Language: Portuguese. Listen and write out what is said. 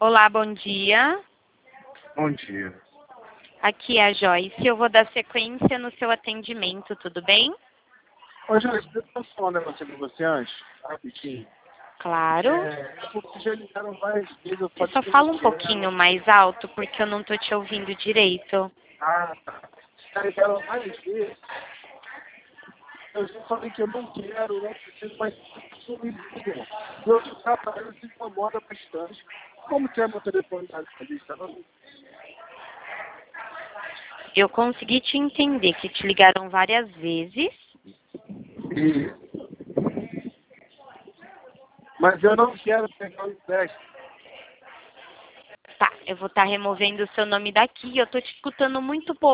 Olá, bom dia. Bom dia. Aqui é a Joyce. Eu vou dar sequência no seu atendimento, tudo bem? Ô, Joyce, deixa eu falar um negócio com você antes, rapidinho. Claro. Porque já ligaram várias vezes, eu Você falei só que eu fala não um quero. pouquinho mais alto porque eu não tô te ouvindo direito. Ah, tá. Já ligaram várias vezes. Eu já falei que eu não quero, não preciso, mas isso me liga. Eu de trabalho se incomoda bastante. Como que é meu telefone na lista? Eu consegui te entender que te ligaram várias vezes. Mas eu não quero pegar o empréstimo. Tá, eu vou estar removendo o seu nome daqui. Eu tô te escutando muito pouco.